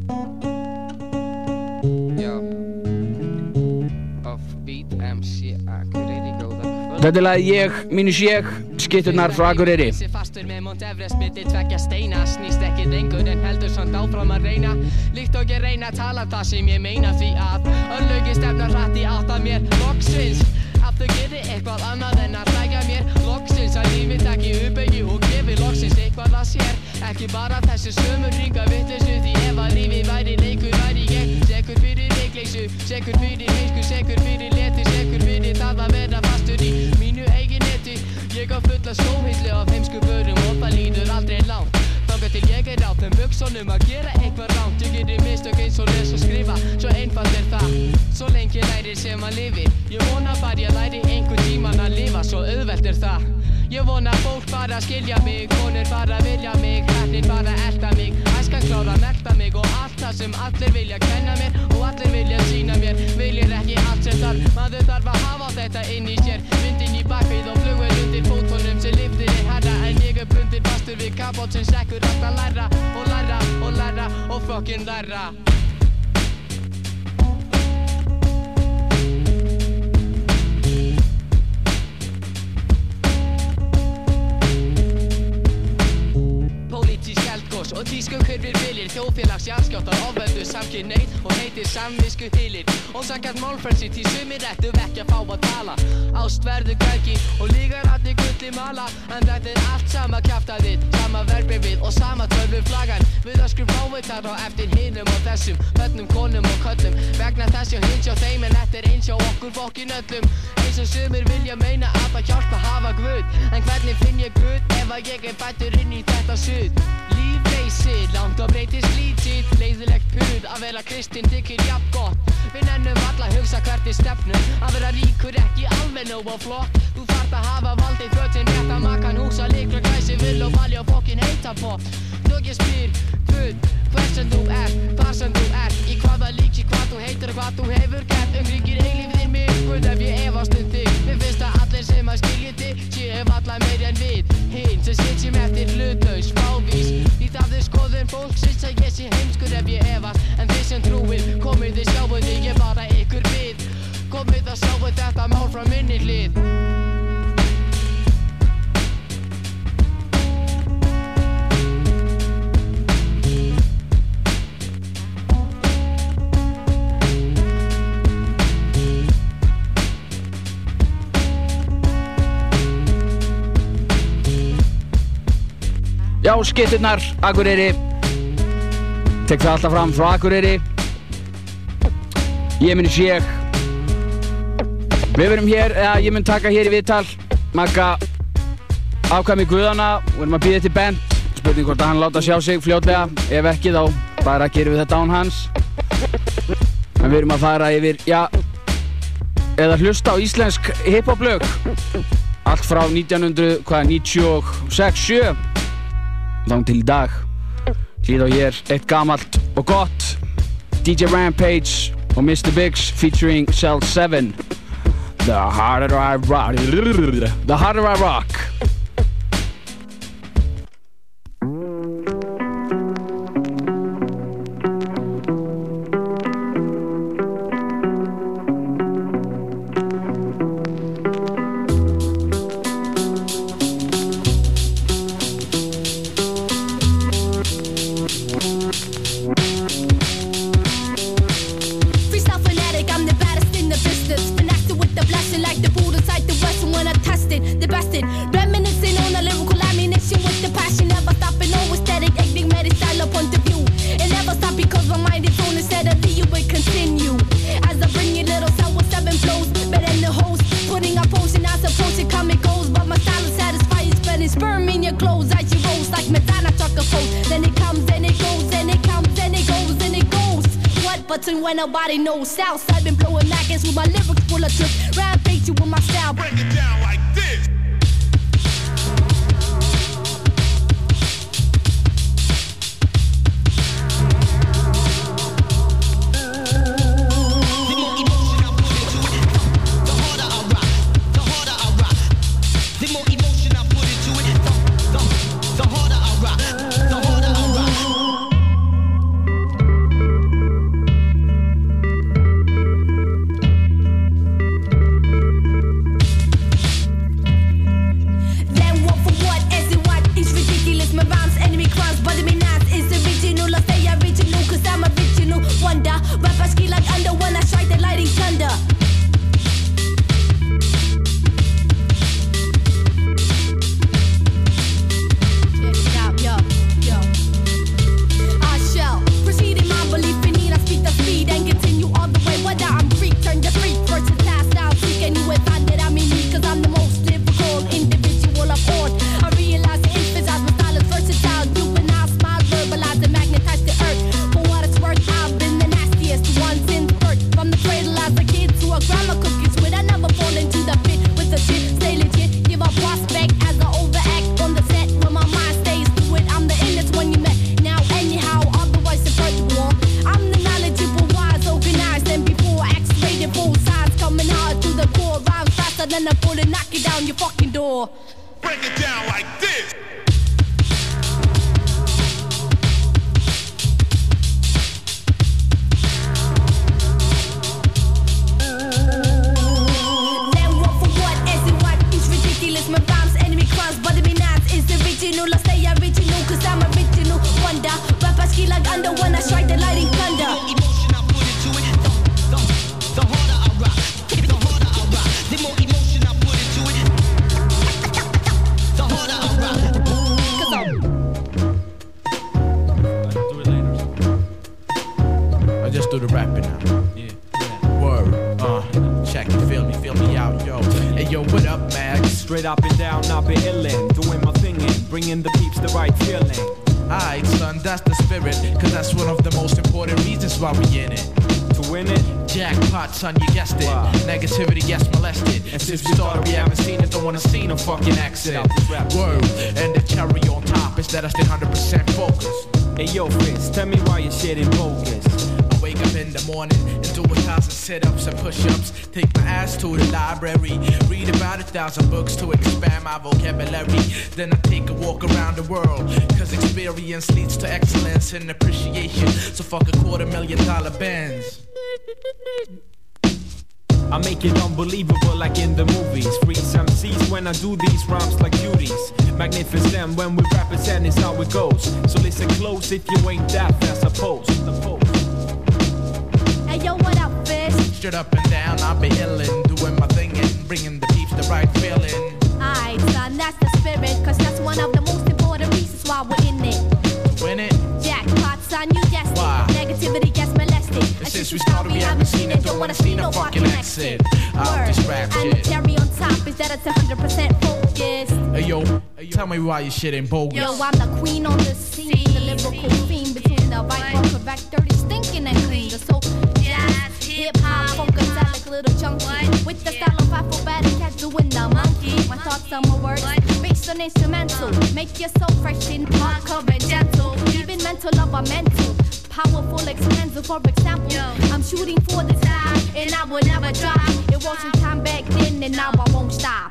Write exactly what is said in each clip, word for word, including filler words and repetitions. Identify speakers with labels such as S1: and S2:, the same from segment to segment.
S1: Þetta er lagið Ég, mínus ég, skytturnar frá Akureyri.
S2: Fastur með Mount Everest milli tveggja steina, snýst ekki lengur en heldur samt áfram að reyna. Líkt og ég reyna að tala það sem ég meina, því að örlögin stefna hratt í átt að mér. Loksins að þau geri eitthvað annað en að hlæja mér. Loksins að lífið taki uppeyju og gefi loksins eitthvað að sér. Ekki bara þessi sömu hringa vitleysu, því ef að lífið væri leikur væri ég sekur fyrir leikleysu, sekur fyrir visku, sekur fyrir leti, sekur fyrir það að vera fastur í mínu eigin neti. Ég á fulla sjóhyllu af heimsku börum og það líður aldrei langt þangað til ég er á þeim buxunum að gera eitthvað rangt. Ég gerir mistök eins og les og skrifa, svo einfalt er það. Svo lengi lærir sem að lifi. Ég vona bara ég læri einhvern tímann að lifa, svo auðvelt er það. Ég vona fólk bara skilja mig, konur bara vilja mig, hættir bara elta mig, æskan klára melta mig og allt það sem allir vilja kenna mér og allir vilja sína mér. Viljir ekki allt sem þarf, maður þarf að hafa þetta inn í sér. Vindinn í bakvið og flugvel undir fótunum sem lyftir er herra, en ég er bundinn fastur við kapót sem sekkur allt að læra og læra og læra og fucking læra. Og tískukurfir viljir, þjóðfélags jarðskjálftar, ofveldu samkynhneigð og heitir samvisku hylir. Ósanngjarnt málfrelsi því sumir ættu ekki að fá að tala. Ást verður hvergi og lígar allir gulli mala. En þetta er allt sama kjaftaðið, sama verbrigðið og sama tölvuflagan. Við öskrum fávitar á eftir hinum og þessum, börnum, konum og köllum. Vegna þess hjá hins hjá þeim en þetta er eins hjá okkur fokkin öllum. Eins og sumir vilja meina að það hjálpa hafa Guð. En hvernig finn ég Guð ef að ég er fæddur inn í þetta suð? Lífleysið, langt og breytist lítið, leiðilegt puð að vera kristinn þykir jafn gott. Við nennum alla að hugsa hvert er stefnum, að vera ríkur ekki alveg nóg og flott. Þú þarft að hafa valdið fötin rétt að makan húsa líkla glæsi vill og valja og fokkin heita pott. Þó ég spyr Guð, hver sem þú ert, hvar sem þú ert, í hvaða líki, hvað þú heitir og hvað þú hefur gert. Umkringir eilífðin mig, Guð ef ég efast um þig. Mér finnst að allir sem að skilji þig séu alla meir en við hinn sem sitjum eftir hlutlaus, fávís. Því það er skoðun fólksins að ég sé heimskur ef ég efast. En þið sem trúið, komið þið sjáu þig, ég bara ykkur við. Komið að sjáu þetta mál frá minni hlið.
S1: Já, skytturnar, Akureyri. Tek það alltaf fram frá Akureyri. Ég minnist ég. Við verum hér, eða ég mun taka hér í viðtal Magga ákvæmi Guðana. Við erum að bíða til Bent. Spurning hvort að hann láta sjá sig fljótlega. Ef ekki þá bara gerum við þetta án hans. En við erum að fara yfir, já, eða hlusta á íslensk hip-hop lög. Allt frá nítján hundruð níutíu og sex sjö. Þang til í dag. Hlýð á hér eitt gamalt og gott. D J Rampage og mister Biggs featuring Cell seven. The harder I rock. The harder I rock.
S3: When nobody knows Southside been blowing maggots with my lyrics full of tricks. Rampage you with my style. Break it down like this. like under when I strike the lightning thunder.
S2: The more emotion I put into it, the, the, the harder I rock. The harder I rock. The more emotion I put into it, the harder I rock. Cause I'm
S4: do it later.
S5: I just do the rapping now.
S4: Yeah. yeah.
S5: Word. Uh, check it, feel me, feel me out, yo. Hey, yo, what up, Max?
S4: Straight up and down, I've been illin', doing my thingin', bringing the peeps the right feeling.
S5: Alright, son, that's the spirit, cause that's one of the most important reasons why we in it.
S4: To win it,
S5: jackpot, son, you guessed it. Wow. Negativity gets molested. And since we started, we haven't seen it, don't wanna see no fucking exit. Word, and the cherry on top is that I stay one hundred percent focused.
S4: Hey yo, Fitz, tell me why your shit ain't bogus.
S5: I wake up in the morning and do a thousand sit-ups and push-ups. Take my ass to the library, read about a thousand books to expand my vocabulary. Then I take a walk around the world, cause experience leads to excellence and appreciation. So fuck a quarter million dollar bands.
S4: I make it unbelievable like in the movies. Freeze M Cs when I do these rhymes like beauties. Magnificent when we represent is how it goes. So listen close if you ain't deaf, I suppose.
S3: Hey yo, what up, fish?
S5: Straight up and down, I be illin', doing my thing and bringing the peeps the right feeling.
S3: Alright, son, that's the spirit, cause that's one of the most important reasons why we're in it.
S5: To win it?
S3: Jackpot, son, you guessed it.
S5: Wow.
S3: Negativity gets molested.
S5: And, and since we started, we haven't seen it, don't wanna see no fucking exit. Out this rap shit.
S3: And the cherry on top is that it's one hundred percent focused.
S5: Hey yo, hey, yo, tell me why your shit ain't bogus.
S3: Yo, I'm the queen on the scene, the lyrical fiend between the right and Quebec, dirty, stinking and clean. The soul, jazz, hip-hop, funkadelic, little junkie. With the style of acrobatic cat doing the monkey. My thoughts are my words, based on instrumental. Make your soul fresh in hardcore and gentle. Even mental love are mental. Powerful, expensive, for example. I'm shooting for the sky, and I will never drop. It wasn't time back then, and now I won't stop.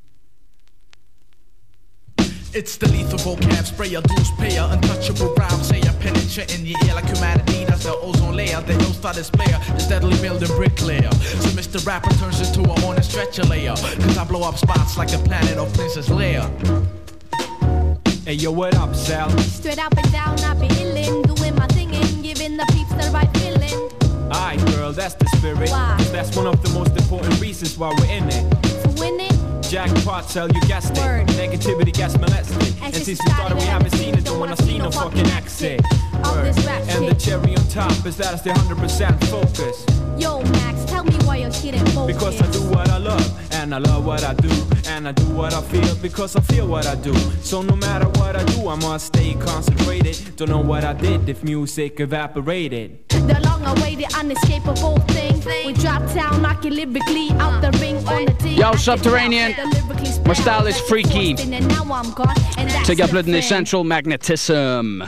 S5: It's the lethal vocab sprayer, loose payer, untouchable rhyme sayer, penetrate in your ear like humanity. That's the ozone layer, the ill-star displayer, the steadily building bricklayer. So Mister Rapper turns into a horn and stretcher layer, cause I blow up spots like the planet of Princess Leia.
S4: Hey yo, what up, Sal?
S3: Straight up and down, I be illin', doing my thing and giving the peeps the right feeling.
S4: Alright, girl, that's the spirit.
S3: Why?
S4: That's one of the most important reasons why we're in it.
S3: To win it?
S4: Jackpot, tell you guessed it.
S3: Word.
S4: Negativity gets molested. And,
S3: and
S4: since we started, we haven't seen it, don't wanna see no fucking exit. Word. And the cherry on top is that I stay one hundred percent focused.
S3: Yo, Max, tell me why your shit ain't focused.
S4: Because I do what I love, and I love what I do, and I do what I feel because I feel what I do. So no matter what I do, I must stay concentrated. Don't know what I did if music evaporated.
S3: The long-awaited, unescapable thing. We drop down, knock it lyrically out the ring on the team.
S1: Yo, Subterranean. My style is freaky. Take up in the Central Magnetism.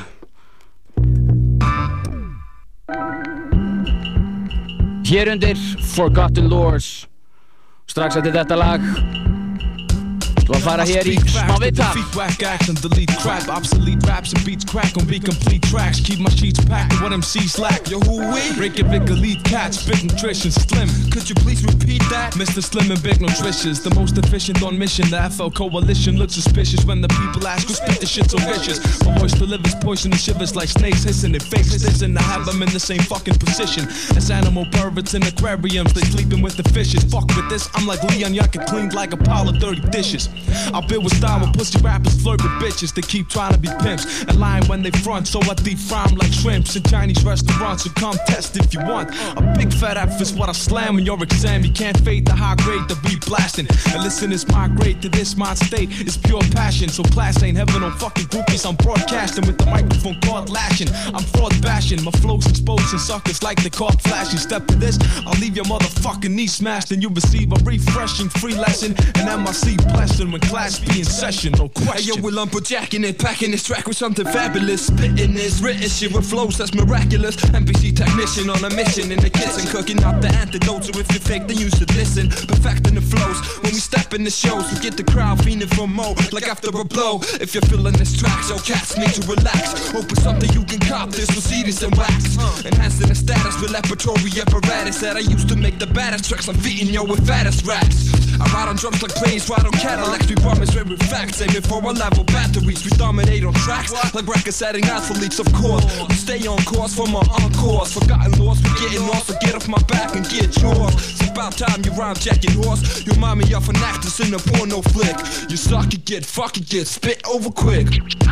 S1: Hér undir Forgotten Lores. Strax eftir þetta lag Þú að fara hér í smá viðtal.
S6: Defeat whack acts and delete crap. Obsolete raps and beats crack on be complete tracks. Keep my sheets packed and what M Cs slack. Yo, who we? Reykjavik elite cats, big nutrition, slim. Could you please repeat that? Mister Slim and big nutritious, the most efficient on mission. The F L coalition looks suspicious when the people ask who spit the shit so vicious. My voice delivers poison and shivers like snakes hissing their faces. Listen, I have them in the same fucking position as animal perverts in aquariums. They sleeping with the fishes. Fuck with this, I'm like Leon Yucca, cleaned like a pile of dirty dishes. I build with style when pussy rappers flirt with bitches. They keep trying to be pimps and lying when they front, so I deep fry 'em like shrimps in Chinese restaurants. So come test if you want. A big fat F is what I slam in your exam. You can't fade the high grade to be blasting. And listen, it's my grade to this mind state. It's pure passion, so class ain't heaven on fucking groupies. I'm broadcasting with the microphone caught lashing. I'm fraud bashing, my flow's exposing suckers like the caught flashing. Step to this, I'll leave your motherfucking knee smashed, and you receive a refreshing free lesson. And M I C blessing when class be in session, no question.
S7: Hey, yo, well, I'm projecting it, packing this track with something fabulous. Spitting this written shit with flows that's miraculous. N B C technician on a mission in the kitchen, cooking up the antidote. So if you're fake, then you should listen. Perfecting the flows when we step in the shows. We get the crowd feeling for more, like after a blow. If you're feeling this track, so cats need to relax. Open something you can cop this with C Ds and wax. Enhancing the status with laboratory apparatus that I used to make the baddest tracks. I'm feeding yo with fattest raps. I ride on drums like planes, ride on Cadillacs. dialects, we promise rare facts. Aiming for our level batteries, we dominate on tracks like record-setting athletes, of course. We stay on course for my encores. Forgotten lost, we getting lost, so get off my back and get yours. It's about time you rhyme jacking horse. You remind me of an actress in a porno flick. You suck, you get fuck, you get spit over quick.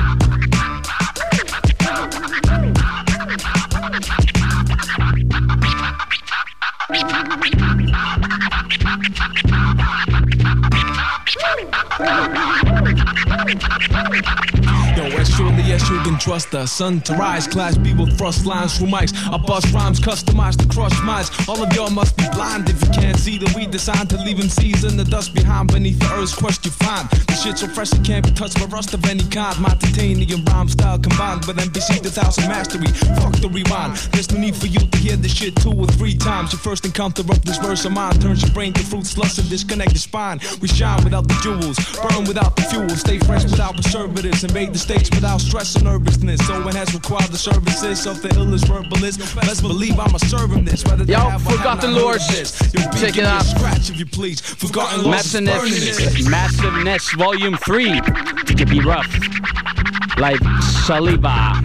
S6: Yo, as surely as you can trust the sun to rise, Class B will thrust lines through mics. I bust rhymes customized to crush minds. All of y'all must be blind if you can't see that we designed to leave M Cs in the dust behind beneath the earth's crust you find. The shit so fresh it can't be touched by rust of any kind. My titanium rhyme style combined with M B C one thousand mastery. Fuck the rewind. There's no need for you to hear this shit two or three times. Your first encounter of this verse of mine turns your brain to fruit slush and disconnect your spine. We shine without the jewels, burn without the fuel, stay fresh without preservatives, invade the stage without stress or nervousness. So it has required the services of the illest verbalist. Best believe I'ma serve him this. Whether they
S1: Yo,
S6: have or
S1: Forgotten
S6: have not
S1: Lords.
S6: heard this. You'll be
S1: Check it
S6: giving me a
S1: out.
S6: Scratch if you please. Forgotten Lords is burning this.
S1: Massiveness, Massiveness Volume three. D J B Rough. Like Saliba.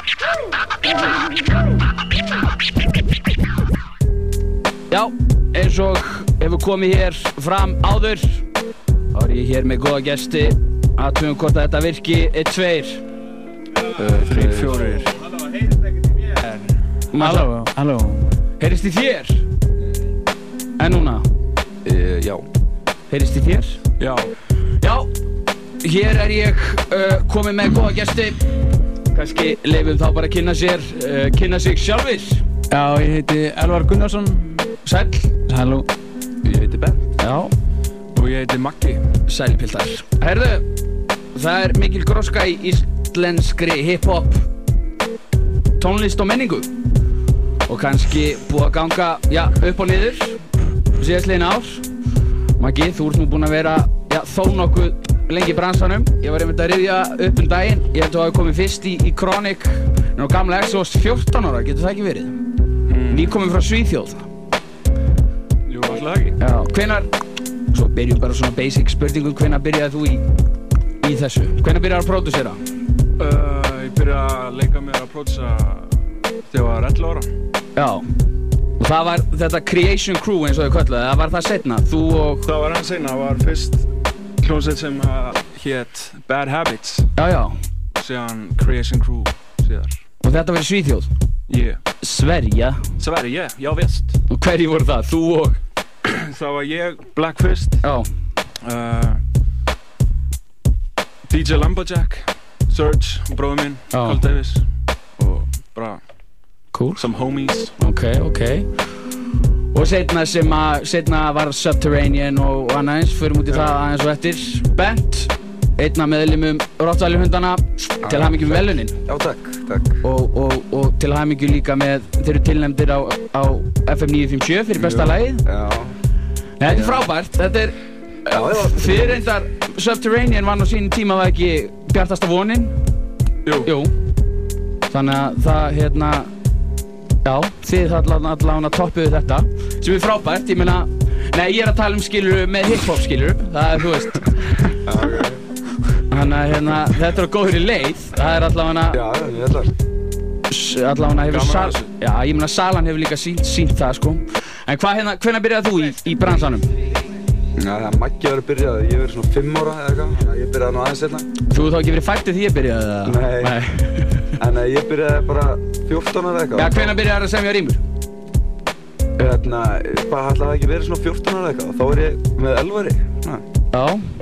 S1: Já, eins og hefur komið hér fram áður, þá er ég hér með góða gesti. Athugum hvort að þetta virki einn, tveir.
S8: Þrír, fjórir.
S1: Halló,
S8: halló.
S1: Heyrist í þér? En núna?
S8: Uh, já.
S1: Heyrist í þér?
S8: Já.
S1: Já, hér er ég uh, komið með góða gesti. Kannski leifum þá bara að kynna sér, uh, kynna sig sjálfir.
S8: Já, ég heiti Elvar Gunnarsson.
S1: Sæll.
S8: Halló. Ég heiti Ben.
S1: Já.
S8: Og ég heiti Maggi.
S1: Sælpiltar. Herðu, það er mikil gróska í íslenskri hip-hop tónlist og menningu. Og kannski búið að ganga, já, upp og niður síðastliðin ár. Maggi, þú ert nú búinn að vera, já, þó nokkuð lengi í bransanum. Ég var einmitt að rifja upp um daginn. Ég held að þú hafi komið fyrst í, í Chronic á gamla Exos fjórtán ára, getur það ekki verið? Mm. Ný komið frá Svíþjóð.
S8: Jú, alltaf ekki.
S1: Já, hvenær, svo byrjum bara svona basic spurningum, hvenær byrjaði þú í, í þessu? Hvenær byrjaði að pródúsera?
S8: Uh, ég byrjaði að leika mér að pródúsa þegar ég var ellefu ára.
S1: Já, og það var þetta Creation Crew eins og þau kölluðu, það var það seinna, þú og...
S8: Það var hann seinna, það var fyrst hljómsveit sem uh, hét Bad Habits.
S1: Já, já.
S8: Og síðan Creation Crew síðar.
S1: Og þetta var í Svíþjóð?
S8: Yeah.
S1: Sverige?
S8: Sverige, já visst.
S1: Og hverju voru það? Þú og...
S8: Það var ég, Black Fist.
S1: Já.
S8: Uh, D J Lumberjack, Surge, bróður minn, Carl Davis. Og bara...
S1: Cool.
S8: Some homies.
S1: Ok, ok. Og setna sem að, setna var Subterranean og annað eins, förum út í það aðeins og eftir. Bent, einn af meðlimum Rottvæli-hundana, til hamingju með velunin.
S9: Já, takk, takk.
S1: Og, og, og til hamingju líka með, þeir eru tilnefndir á, á F M níu fimm sjö fyrir besta lagið.
S9: Já.
S1: Nei, þetta er frábært, þetta er,
S9: já, já.
S1: Þið reyndar, Subterranean var á sínum tíma var ekki bjartasta vonin.
S8: Jú.
S1: Jú. Þannig að það, hérna, já, þið allavega toppuðu þetta, sem er frábært, ég meina, nei, ég er að tala um skilur með hip-hop skilur, það er, þú veist.
S9: Já, ok.
S1: Þannig að, hérna, þetta er á góðri leið, það er allavega,
S9: já, ég held að.
S1: Allavega hefur Sal, já, ég meina Salan hefur líka sínt, sínt það, sko. En hvað, hérna, hvenær byrjaði þú í, í bransanum?
S9: Já, það er Maggi verið byrjað, ég verið svona fimm ára eða eitthvað, þannig að ég byrjaði nú aðeins hérna.
S1: Þú þá ekki verið fættið því ég byrjaði það?
S9: Nei. Nei. En ég byrjaði bara fjórtán ára eitthvað.
S1: Já, hvenær byrjaði það að semja rímur?
S9: Hérna, hvað ætlaði það ekki verið svona fjórtán ára eitthvað, og þá er ég með Elvari.
S1: Já.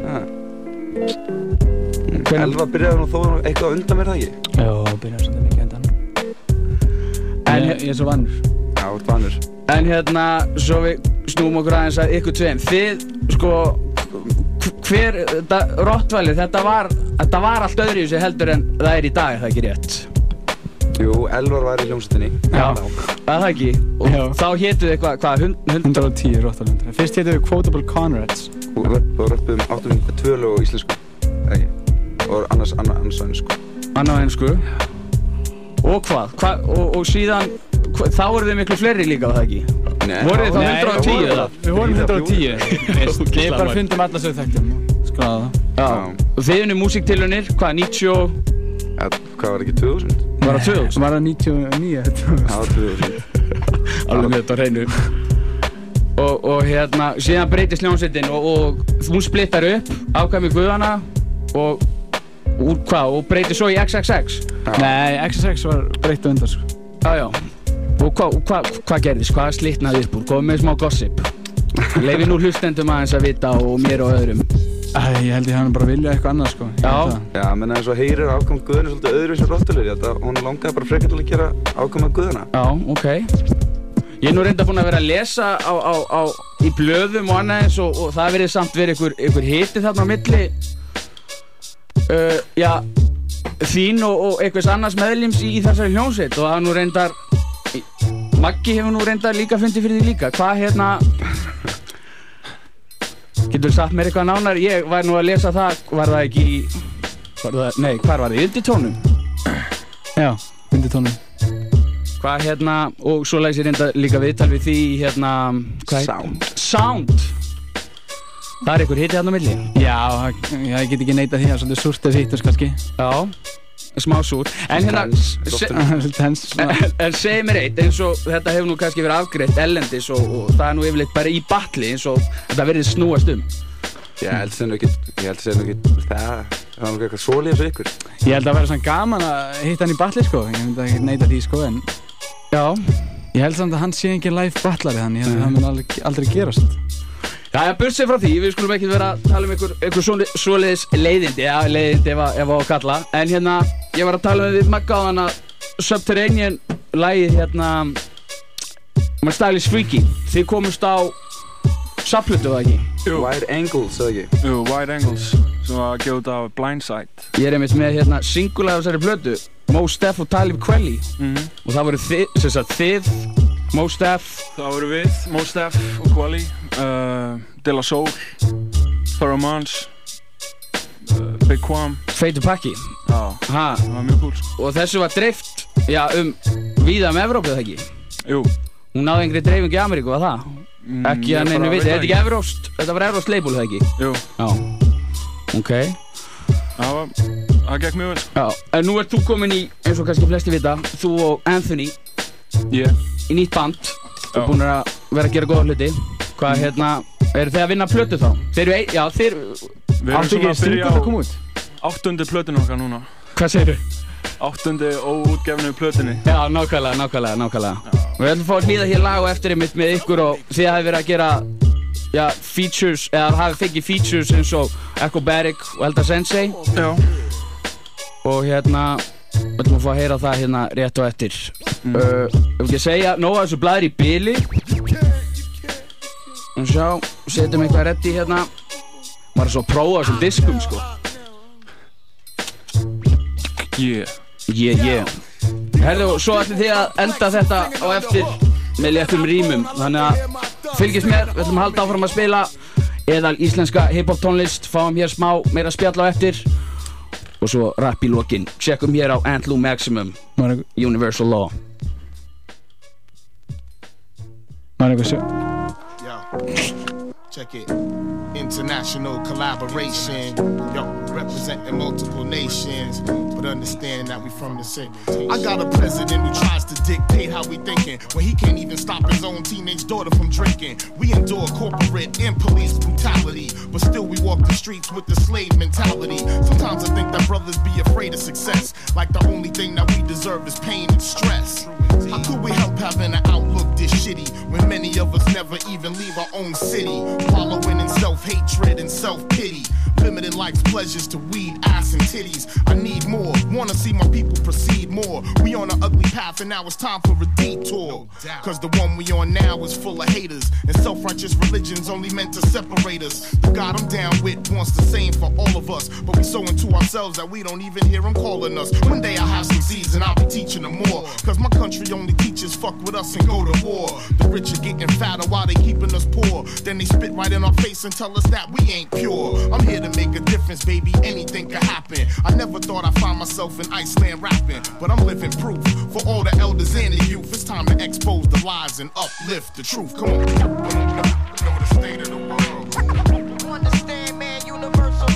S9: Já. Elvar byrjaði nú þó eitthvað undan mér, það ekki?
S8: Já, byrjaði svolítið mikið undan. En ég, ég er svo vanur.
S9: Já, þú ert vanur.
S1: En hérna, svo við snúum okkur aðeins að ykkur tveim. Þið, sko, hver, þetta, Rottvæli, þetta var, þetta var allt öðru í sig heldur en það er í dag, er það ekki rétt?
S9: Jú, Elvar var í hljómsveitinni.
S1: Já, það ekki. Og já. Þá hétuð eitthvað, hvað, hund, hund...
S8: hundrað og tíu Rottvæli. Fyrst hétuð við Quotable Conrads.
S9: Og við röppum áttum tvö lög á íslensku, ekki? Og annars, annars, annars á ennsku.
S1: Annars á ennsku? Og hvað? Hva, og, og síðan, hva, þá eru þið miklu fleiri líka, var það ekki?
S9: Nei.
S1: Voruð þið þá hundrað og tíu eða?
S8: Við vorum hundrað og tíu. Við bara fundum alla sögþættum og
S10: skráða það.
S1: Já. Og þið unnu músíktilraunir, hvað, níutíu og...
S9: Ja, hvað var ekki tvö þúsund?
S1: Var það tvö þúsund?
S10: Var það níutíu og níu?
S9: Já, tvö þúsund.
S1: Alveg með þetta á hreinu. Og, og hérna, síðan breytist hljómsveitin og, og hún splittar upp, Afkvæmi guðanna og úr hvað, og breytir svo í X X X?
S10: Já. Nei, X X X var breytt á undan, sko.
S1: Já, já. Og hvað hva, hva gerðist? Hvað slitnaði upp úr? Komið með smá gossip? Leifir nú hlustendum aðeins að vita og mér og öðrum.
S10: Æ, ég held ég hann bara vilja eitthvað annað, sko.
S1: Já.
S9: Já, menn eins og heyrir Afkvæmi guðanna svolítið öðruvísi rottulegur. Ég held að hún langaði bara frekar til að gera Afkvæmi guðanna.
S1: Já, ok. Ég er nú reynda búinn að vera að lesa á, á, á, í blöðum og annað eins og, og það verið samt verið ykkur, ykkur hiti þarna á milli uh, já, þín og, og einhvers annars meðlims í, í þessari hljómsveit og það nú reyndar Maggi hefur nú reyndar líka fundið fyrir því líka. Hvað hérna getur þú sagt mér eitthvað nánar? Ég var nú að lesa það, var það ekki í var það, nei, hvar var það? Í undirtónum?
S10: Já, undirtónum.
S1: Hvað hérna, og svo læs ég reynda líka viðtal við því hérna hvað
S9: Sound.
S1: Sound. Það er einhver hiti hérna á milli.
S10: Já, ég get ekki neitað því að svolítið súrt þessi hittus kannski.
S1: Já, smá súrt. En hérna, se,
S10: tens,
S1: en, en segi mér eitt, eins og þetta hefur nú kannski verið afgreitt ellendis og, og það er nú yfirleitt bara í batli eins og þetta verið snúast um.
S9: Ég held sem nú ekki, ég held sem nú ekki, það, það var nú eitthvað svolítið fyrir ykkur.
S10: Ég held að vera svona gaman að hitta hann í batli, sko. Ég myndi ekki neita því, sko, en...
S1: Já.
S10: Ég held samt að hann sé engin live batlari þannig að það mun aldrei, aldrei gerast.
S1: Já, ég burt sér frá því, við skulum ekki vera að tala um einhver, einhver svoleiðis leiðindi, ja, leiðindi ef að, ef að kalla. En hérna, ég var að tala um við Magga á þann að Subterranean lagið hérna, My Style is Freaky. Þið komust á safnplötu, var það ekki?
S8: Jú.
S9: Wide Angles, eða ekki?
S8: Jú, Wide Angles, sem var að gefa út af Blindside.
S1: Ég er einmitt með hérna singulega á þessari plötu, Mos Def og Talib Kweli.
S8: Mm-hmm.
S1: Og það voru þið, sem sagt þið, Mos Def.
S8: Það voru við, Mos Def og Kweli, uh, De La Soul, Pheromones, uh, Big Quam.
S1: Fade to Paki.
S8: Já,
S1: ha.
S8: Það var mjög cool, sko.
S1: Og þessu var dreift, já, um víða um Evrópu, eða ekki?
S8: Jú.
S1: Hún náði engri dreifingu í Ameríku, var það?
S8: Mm,
S1: ekki að neinu viti, þetta er ekki Evróst, þetta var Evróst label, eða ekki?
S8: Jú.
S1: Já, ok.
S8: Það var, það gekk mjög vel, sko.
S1: Já, en nú ert þú komin í, eins og kannski flesti vita, þú og Anthony.
S8: Yeah.
S1: Í nýtt band. Og búin að vera að gera góða hluti. Hvað, hérna, eru þið að vinna plötu þá? Þeir eru ein, já, þeir...
S8: Við erum svona að byrja á áttundi plötun okkar núna.
S1: Hvað segirðu?
S8: Áttundi óútgefnu plötunni.
S1: Já, nákvæmlega, nákvæmlega, nákvæmlega. Og við ætlum að fá að hlýða hér lag og eftir einmitt með ykkur og þið hafið verið að gera, já, features, eða hafið fengið features eins og Echobatic og Elda Sensei.
S8: Já.
S1: Og hérna, við ætlum að fá að heyra það hérna rétt og eftir. Mm. Uh, ef ekki að segja, nóg að þessu blaður í bili. Og sjá, setjum eitthvað reddi hérna. Maður er svo að prófa þessum diskum, sko.
S8: Yeah.
S1: Yeah, yeah. Herðu, svo ætlum þið að enda þetta á eftir með léttum rýmum. Þannig að fylgist mér, við ætlum að halda áfram að spila eðal íslenska hip-hop tónlist, fáum hér smá meira spjall á eftir og svo rap í lokin. Checkum hér á Antlu Maximum, Universal Law.
S10: Maður eitthvað sjö.
S11: Check it. International collaboration. Yo, representing multiple nations, but understanding that we from the same. I got a president who tries to dictate how we thinking when he can't even stop his own teenage daughter from drinking. We endure corporate and police brutality, but still we walk the streets with the slave mentality. Sometimes I think that brothers be afraid of success, like the only thing that we deserve is pain and stress. How could we help having an outlook this shitty when many of us never even leave our own city, wallowing in self-hatred and self-pity, limiting life's pleasures to weed, ass and titties. I need more, wanna see my people proceed more. We on an ugly path and now it's time for a detour, cause the one we on now is full of haters, and self-righteous religions only meant to separate us. The God I'm down with wants the same for all of us, but we so into ourselves that we don't even hear him calling us. One day I'll have some seeds and I'll be teaching them more, cause my country only teaches fuck with us and go to war. The rich are getting fatter while they keeping us poor, then they spit right in our face and tell us that we ain't pure. I'm here to make a difference, baby, anything could happen. I never thought I'd find myself in Iceland rapping, but I'm living proof for all the elders and the youth. It's time to expose the lies and uplift the truth. Come on, know the state of the world. Understand, man, universal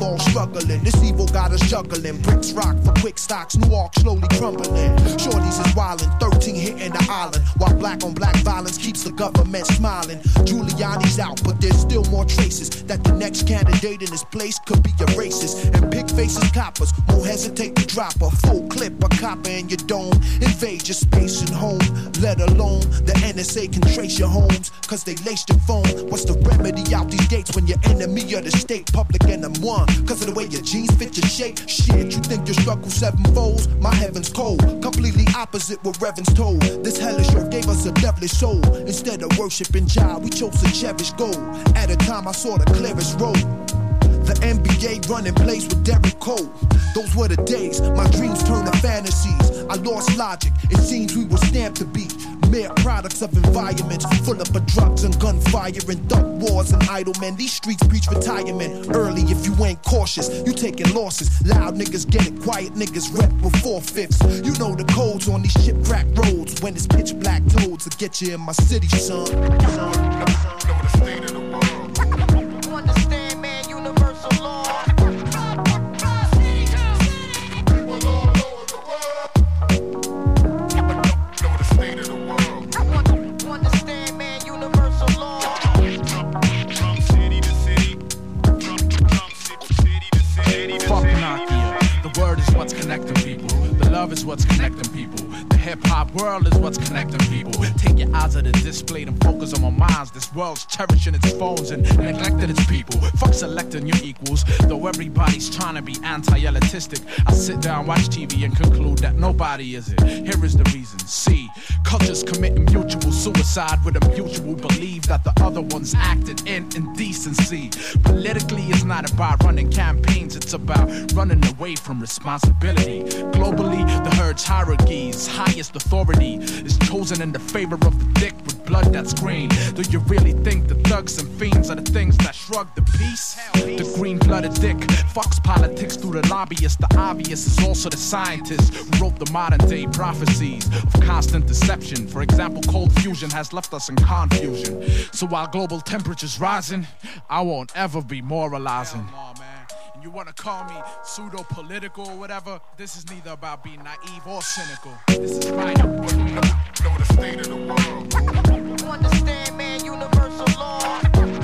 S11: all struggling. This evil got us juggling. Bricks rock for quick stocks, New York slowly crumbling. Shorties is wildin', thirteen hitting the island, while black on black violence keeps the government smiling. Giuliani's out, but there's still more traces that the next candidate in this place could be a racist. And big faces coppers won't hesitate to drop a full clip, a copper in your dome. Invade your space and home, let alone the N S A can trace your homes, cause they laced your phone. What's the remedy out these gates when you're enemy of the state? Public enemy one, cause of the way your jeans fit your shape. Shit, you think your struggle seven folds? My heaven's cold, completely opposite what Reverend's told. This hellish earth gave us a devilish soul. Instead of worshiping Jah, we chose to cherish gold. At a time I saw the clearest road. The N B A running plays with Derrick Cole. Those were the days, my dreams turned to fantasies. I lost logic, it seems we were stamped to be mere products of environments full up of drugs and gunfire and thug wars and idle men. These streets preach retirement early if you ain't cautious. You taking losses, loud niggas get it, quiet niggas rep with four-fifths. You know the codes on these ship-crack roads when it's pitch black toads to get you in my city, son. Know the state of the world. You understand, man, universal law.
S5: What's connecting people? The love is what's connecting people. The hip-hop world is what's connecting people. Take your eyes out of the display and focus on my minds. This world's cherishing its phones and neglecting its people. Fuck selecting your equals, though everybody's trying to be anti-elitistic. I sit down, watch T V and conclude that nobody is it. Here is the reason. See, cultures committing mutual suicide with a mutual belief that the other one's acted in indecency. Politically, it's not about running campaigns, it's about running away from responsibility. Globally, the herd's hierarchies, highest authority is chosen in the favor of the dick with blood that's green. Do you really think the thugs and fiends are the things that shrug the peace? The green-blooded dick fucks politics through the lobbyists. The obvious is also the scientists who wrote the modern-day prophecies of constant deception. For example, cold fusion has left us in confusion. So while global temperature's rising, I won't ever be moralizing. You wanna call me pseudo-political or whatever, this is neither about being naive or cynical. This is right up what we know the state of the world. You understand, man, universal law.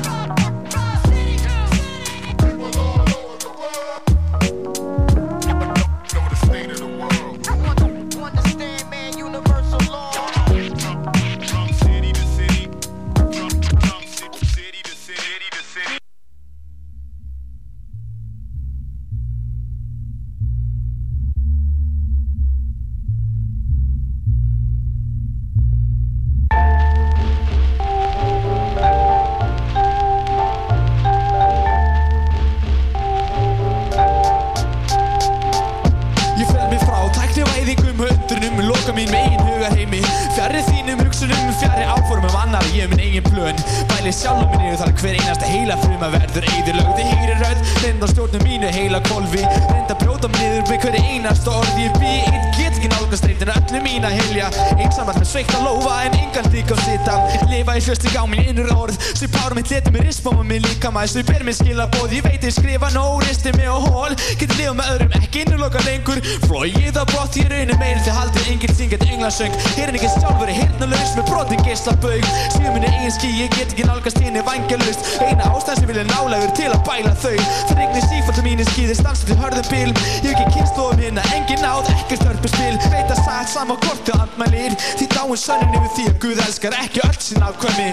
S12: Loka mín megin hugar heimi Fjarri þínum hugsunum, fjarri áformum annar Ég minn eigin plön Bæli sjálfum minni þar hver einasta heila fruma verður eyðilögð Ég heyri rödd, reynda stjórnum mínu heila kolvi Reynda brjóta mig niður með hverju einasta orð Ég bý einn, get ekki nálgast reyndin öllu mína hilja Einsamall með sveikta lófa en engan líka að sita Lifa í hljósti á mín innur orð Svo pára mitt leti mig rispáma mig líka maður Svo ber mig skilaboð, ég veit ég skrifa nóg Risti mig á hól, geti lifa með öðrum ekki innurloka lengur Flogið á brott í raunum meir þið haldið enginn syngjað englasöng Hér er ekki sjálfur hirtnalaus með brotin geislabaug Svíðu minni eigin ský, ég get ekki nálgast henni vængjalaust Eina ástæðan sem vilja nálægur til að bæla þau Það rignir sífellt á mínir skíðir stansa til hörðum bíl Ég hef ekki kynslóðum hérna, engin náð, ekkert hörpuspil Veit að sagt sama hvort þau andmælir Því dáin sönnin yfir því að Guð elskar ekki öll sín afkvæmi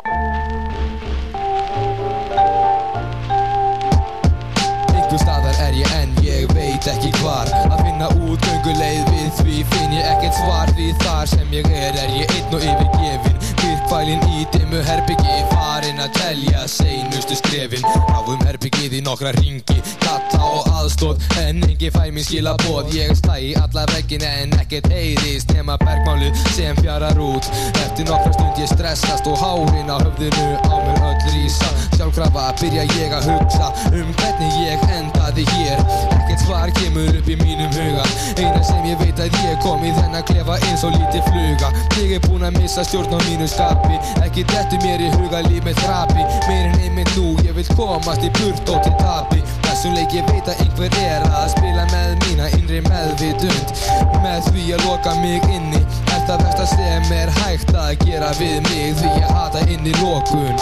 S13: Einhver staðar er ég en ég veit ekki hvar Að finna út gönguleið við því finn ég ekkert svar Því þar sem ég er er ég einn og yfirgefin Myrkvælin í dimmu herbyggi Farin að telja seinustu skrefin Ráfum herbyggið í nokkra ringi Kalla og aðstóð en engi fæ mín skilaboð Ég slæ í alla veggina en ekkert heyrist Nema bergmálið sem fjarar út Eftir nokkra stund ég stressast og hárin á höfðinu á mér öll rísa Sjálfkrafa byrja ég að hugsa um hvernig ég endaði hér Ekkert svar kemur upp í mínum huga Eina sem ég veit að ég kom í þennan klefa eins og lítið fluga Ég er búinn að missa stjórn á mínu skapi Ekki dettur mér í huga líf með þrapi Meir en einmitt nú ég vil komast í burt og til tapi Þessu þessum leik ég veit að einhver er að spila með mína innri meðvitund með því að loka mig inni er það versta sem er hægt að gera við mig því ég hata inni lokun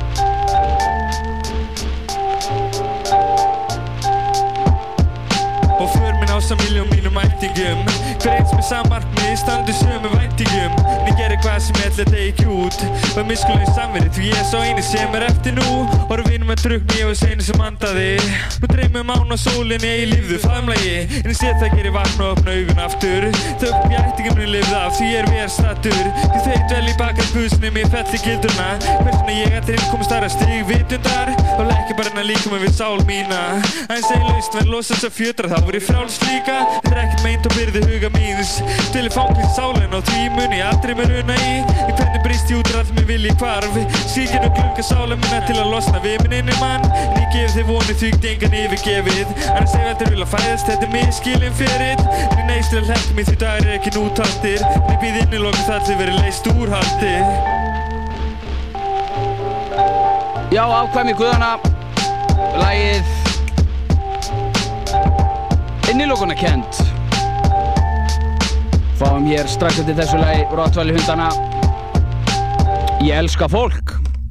S14: Og för minn ása miljón mínum ættingum Hver eins með sammarkmið standi sömu væntingum En ég gerir hvað sem ég ætla að deyja ekki út Var miskunnlaus samverið því ég er svo eini sem er eftir nú Voru vinum að drukni ég var seinu sem andaði Nú dreymum um án á sólinni ég lífðu faðmlagi En ég sé það gerir vakna og opna augun aftur Þau upp í ættingum minn lifði af því ég er verð statur Því þeir dvel í bakar businum ég fell í gildurna Hversuna ég ættir inn komast þar að stig vitundar Og lækja bara hennar líka með við sál mína Aðeins ein laust verð losa þess að fjötra þá voru ég frjáls líka Þetta er ekkert meint og byrði huga míns Til ég fanglis sálinn og því mun ég aldrei mér una í Í hvernig brýst ég út rætt með vilji hvarf Svíkin og glunga sála minna til að losna við minn inni mann En ég gef þið vonið því ekki engan yfirgefið Annars ef allir vilja fæðast þetta er miskilinn fyrir En ég neist til að hlækka mig því dagar er ekki nútaltir En ég býð innilokum það allir verið leist úr haldi
S1: Já, Afkvæmi guðanna Lagið Innilokunarkennd Fáum hér strax eftir þessu lagi Rottweiler hundana Ég elska fólk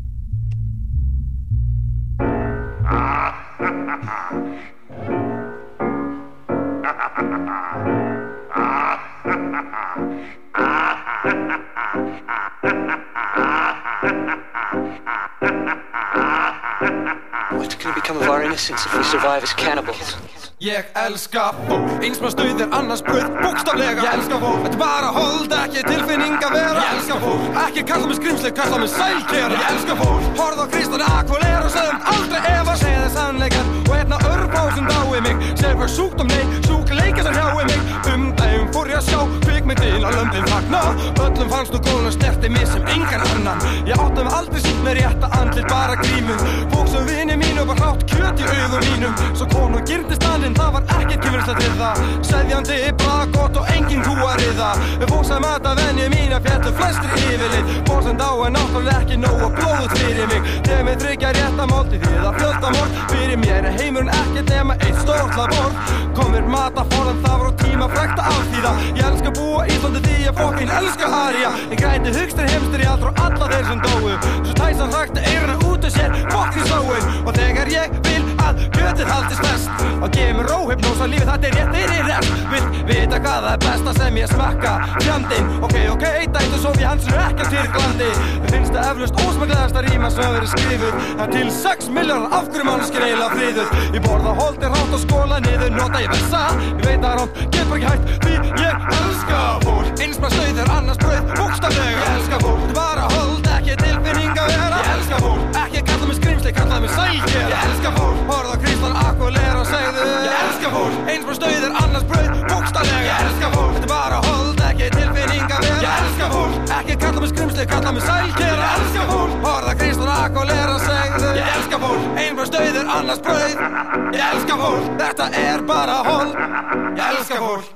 S15: What's gonna become of our innocence if we survive as cannibals?
S16: Ég elska fólk, eins með stuð er annars brauð, bókstaflega Ég elska fólk, þetta er bara hold, ekki tilfinning að vera Ég elska fólk, ekki kalla mig skrimsli, kalla mig sælkera Ég elska fólk, horfð á Kristjáni Aguilera og segðum aldrei ef að segja þér sannleikann Og einna örfá sem dái mig, segir fyrir sjúkdóm nei, sjúkleika sem hjái mig Um daginn fór ég að sjá kvikmyndin að lömbin fagna Öllum fannst nú góðan og snerti mig sem engan annan Ég átti mig aldrei sýnt með rétta andlit, bara grímum Fólk sem vini mínu var hrátt kjöt í augum mínum Svo kon og girdi standinn, það var ekkert kynferðislegt við það Seðjandi, bragott og engin kúariða Fólk sem mata venju mína fjallu flestir yfirleitt Fólk sem dá er náttúrulega ekki nóg og blóðut fyrir mig Þegar mig þryggja rétta máltíð við að fjölda morð Fyrir mér er heimurinn ekkert nema eitt stórt laborð Komir mataforðan, það var á tíma frægt að alþýða Ég elska búa Íslandi því ég fokkin elska Aría Ég græti hugstir heimstir í allra og alla þeir sem dóu Svo Tyson hrakti eyruna út og sér fokkin sóin Og þegar ég vil að kjötið haldist best Og gefur mér róhypnósa lífið þetta er rétt fyrir rest Vill vita hvað það er besta sem ég smakka Fjandinn, ok, ok, dættu svo því hans er ekkert Tyrklandi Finnst það eflaust ósmaklegasta ríma sem verið skrifuð En til sex milljónar af hverju mannskir eiginlega friðuð Ég borða holdir hátt og skóla niður nota ég versa Ég veit að rátt, get bara ekki hægt því ég elska fólk Eins með stauð er annars brauð, bókstaflega Ég elska fólk, þetta er bara hold, ekki tilfinning að vera Ég elska fólk, ekki kalla mig skrimsli, kalla mig sælkera Ég elska fólk, horfð á Kristjáni Aguilera og segðu Ég elska fólk, eins með stauð er annars brauð, bókstaflega Ég elska fólk, þetta er bara hold, ekki tilfinning að vera Ég elska fólk, ekki kalla mig skrimsli, kalla mig sælkera Ég elska fólk, horfð á Kristjáni Aguilera og segðu Ég elska fólk, eins með stauð er annars brauð Ég elska fólk, þetta er bara hold Ég elska fólk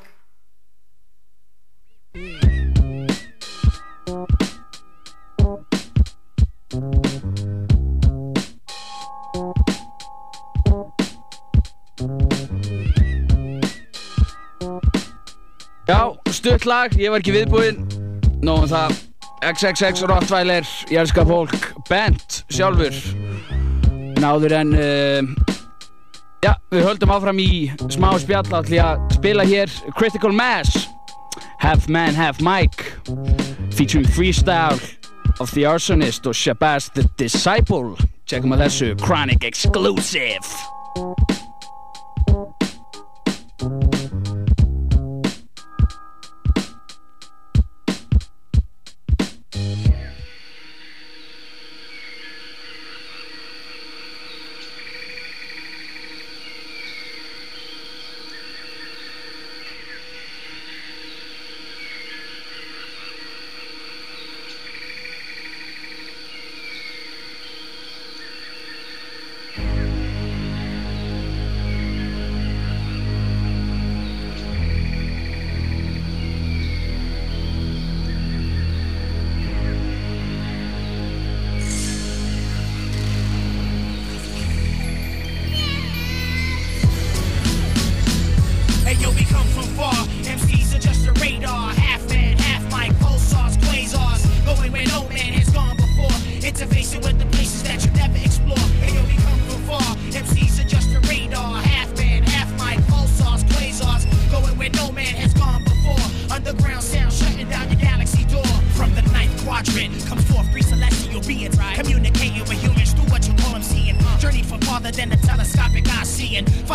S1: Já, stutt lag, ég var ekki viðbúinn Nóum það X X X Rottweiler, ég elska fólk Bent sjálfur Náður en uh, Já, við höldum áfram í smá spjalla til að spila hér Critical Mass Half Man, Half Mike Featuring freestyle of The Arsonist og Shabazz the Disciple Tjekkum að þessu Chronic Exclusive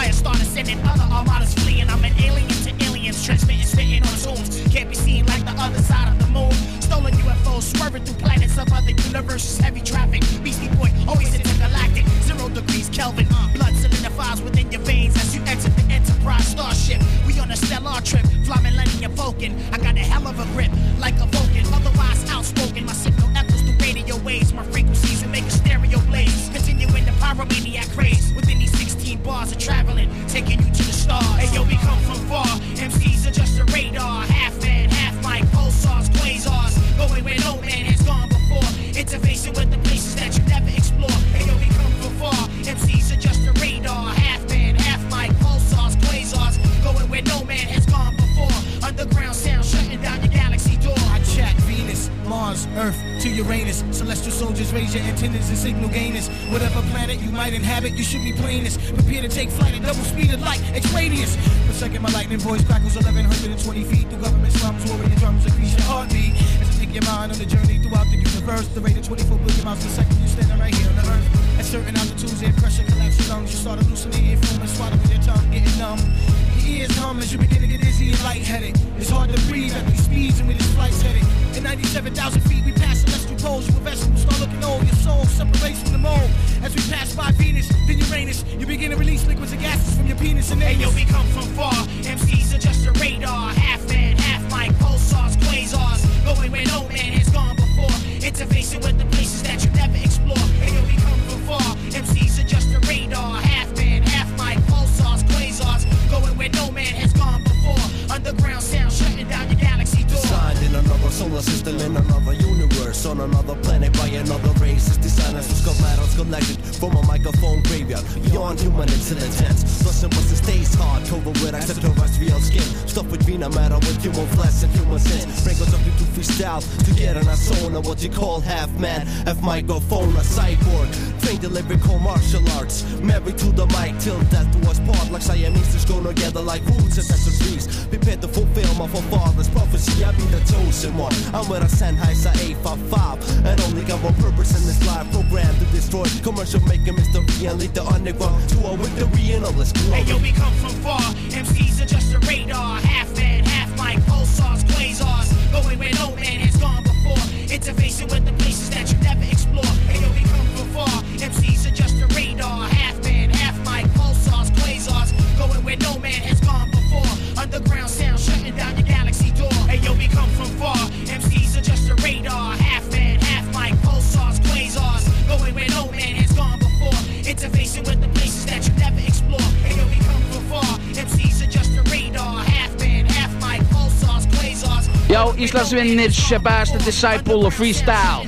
S17: fire started sending other armadas fleeing. I'm an alien to aliens, transmitting, spitting on tunes. Can't be seen like the other side of the moon. Stolen U F Os swerving through planets of other universes. Heavy traffic, Beastie Boy, always intergalactic. Zero degrees Kelvin. Blood solidifies within your veins as you exit the Enterprise starship. We on a stellar trip, fly Millennium Falcon. I got a hell of a grip, like a Vulcan. Otherwise outspoken, my signal echoes through radio waves. My frequencies and make a stereo blaze. Continuing the pyromaniac craze. Within these sixteen bars of traveling, taking you to the stars. Hey yo, we come from far. M Cs are just a radar. Half man, half mic, pulsars, quasars. Going where no man has gone before. Interfacing with the places that you never explore. Hey yo, we come from far. M Cs are just a radar. Half man, half mic, pulsars, quasars. Going where no man has gone before. Underground sound shutting down your galaxy door.
S11: I chat Venus, Mars, Earth to Uranus. Celestial soldiers raise your antennas and signal gainers. Whatever planet you might inhabit, you should be plainest. Prepare to take flight at double speed of light, extraneous. Per second, my lightning voice crackles eleven hundred twenty feet through government slums, warrior drums increase your heartbeat. As I take your mind on the journey throughout the universe, the rate of twenty-four billion miles per second, you're standing right here on the earth. At certain altitudes, air pressure collapse your lungs. You start hallucinating, foaming, swallowing your tongue, getting numb. Your ears hum as you begin to get dizzy and lightheaded. It's hard to breathe at these speeds and where this flight's headed. At ninety-seven thousand feet, we pass celestial poles. You a vessel, start looking old. Your soul separates from the mold. As we pass by Venus, then Uranus, you begin to release liquids and gases from your penis and anus.
S17: Hey yo, we come from far. M Cs are just a radar. Half man, half mic, pulsars, quasars. Going where no man has gone before. Interfacing with the places that you never explore. Hey yo, we come from far. M Cs are just a radar. Half man, half mic, pulsars, quasars. Going where no man has gone before. Underground sound shutting down your galaxy door.
S18: Designed in another solar system, in another universe, on another planet by another race. It's designers who's got matters collected from a microphone graveyard beyond human intelligence. The synthesis stays hard, covered with extraterrestrial skin. Stuff between a matter with human flesh and human sins. Break us up into freestyle together in a zone of what you call half man, half microphone, a cyborg. Trained in lyrical martial arts, married to the mic till death do us part. Like Siamese go together like roots and trees. Prepare to fulfill my forefather's prophecy. I be the chosen one. I'm with a Sennheiser eight five five, and only got one purpose in this live program: to destroy commercial making mystery and lead the underground to a victory and all this glory.
S17: Hey yo, we come from far. M Cs are just a radar. Half man, half mic, pulsars, quasars. Going where no man has gone before. Interfacing with the places that you never explore. Hey yo, we come from far. M Cs are just a radar. Half man, half mic, pulsars, quasars. Going where no man has gone before. Underground sound shutting down your galaxy door. Hey yo, we come from far. M Cs are just a radar. Half man, half mic, pulsars, quasars. Going where no man has gone before. Interfacing with the places that you never explore. Hey yo, we come from far. M Cs are just a radar. Half man, half mic, pulsars, quasars.
S1: Já, Íslandsvinnir, Sebastian Disciple og Freestyle.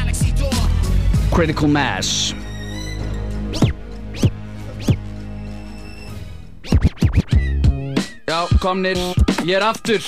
S1: Critical Mass. Já, komnir, ég er aftur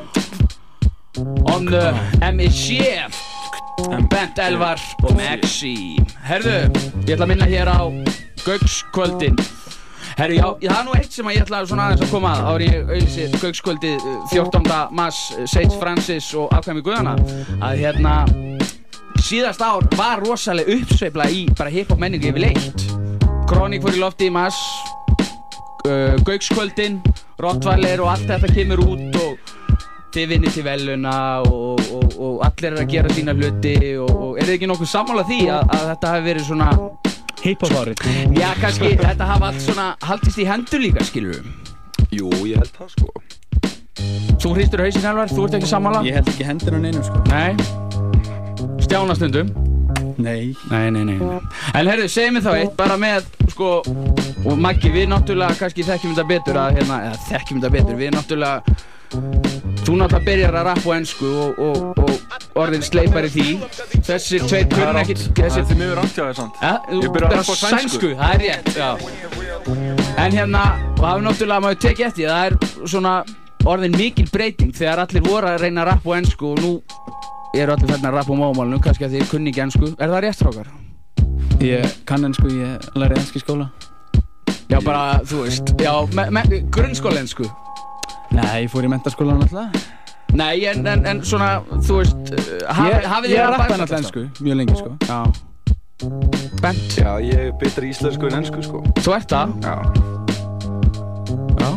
S1: on the M S C Bent Elvar og Maxi. Herðu, ég ætla að minna hér á Gaukskvöldin. Herru, já, það er nú eitt sem ég ætla svona aðeins að koma að ári ég auðlýsi Gaukskvöldið fjórtánda mars, Saint Francis og afkvæmi Guðana, að hérna síðast ár var rosalega uppsveifla í bara hip-hop menningu yfirleitt. Kroník fór í lofti í mars, uh, Gaukskvöldin, Rottweiler og allt þetta kemur út og þið vinnir til veluna og, og, og allir er að gera sína hluti og, og er þið ekki nokkuð sammála því að, að þetta hafi verið svona hip-hop árið? Já, kannski þetta hafa allt svona haldist í hendur líka, skilur við?
S9: Jú, ég held það sko.
S1: Þú hristur hausinn, Elvar, þú ert ekki sammála?
S10: Ég held ekki hendur á neinum sko.
S1: Nei. Stjána stundum?
S10: Nei.
S1: Nei, nei, nei. En herru, segjum við þá eitt, bara með, sko, og Maggi, við náttúrulega kannski þekkjum þetta betur að, hérna, eða þekkjum þetta betur, við náttúrulega, þú náttúrulega byrjar að rappa á ensku og, og, og orðin sleipar í því. Þessir tveir kunn ekkert,
S8: þessir... Það er mjög rangt hjá þér samt.
S1: Ja,
S8: ég byrja að rappa á sænsku.
S1: Það er rétt, já. En hérna, og það er náttúrulega, maður tekið eftir, það er svona orðin mikil breyting þegar allir voru að reyna að rappa á ensku og nú eru allir þarna að rappa á móðmálunum, kannski að þið kunni ekki ensku. Er það rétt, strákar?
S10: Ég kann ensku, ég læri ensku í skóla.
S1: Já, bara, þú veist, já, grunnskóla ensku.
S10: Nei, ég fór í menntaskólan alltaf.
S1: Nei, en, en, en svona, þú veist, haf,
S10: ég,
S1: hafið þið
S10: ég
S1: rappað
S10: rappaði alltaf ensku, mjög lengi, sko.
S1: Já. Bent?
S9: Já, ég er betur í íslensku en ensku, sko.
S1: Þú ert það?
S9: Já.